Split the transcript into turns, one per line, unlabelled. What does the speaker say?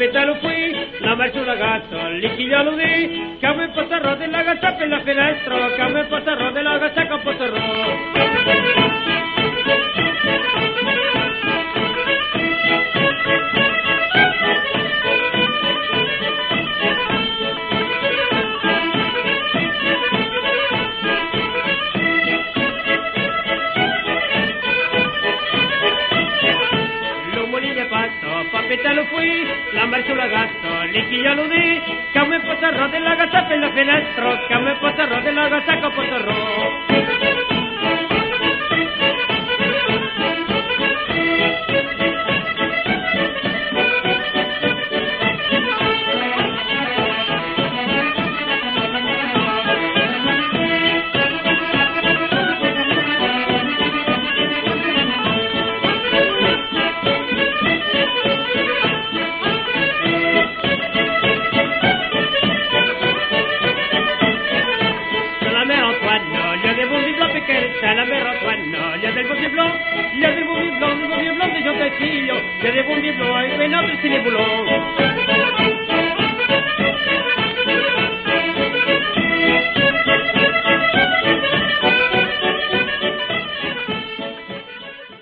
pétalo fui, la mère sur la gatta, liquidialudi, come poterò della gatta per la finestra, come poterò della gatta che poterò. Papetalo fui, la marcio la gatto, liquidialudi, che me poterò della gatta per la finestra, che me poterò della gatta che poterò. La mère Antoine, il y a des beaux blancs, il y a des beaux blancs, des beaux blancs, des gens figlio, il y a des beaux blancs, et ben c'est les boulons.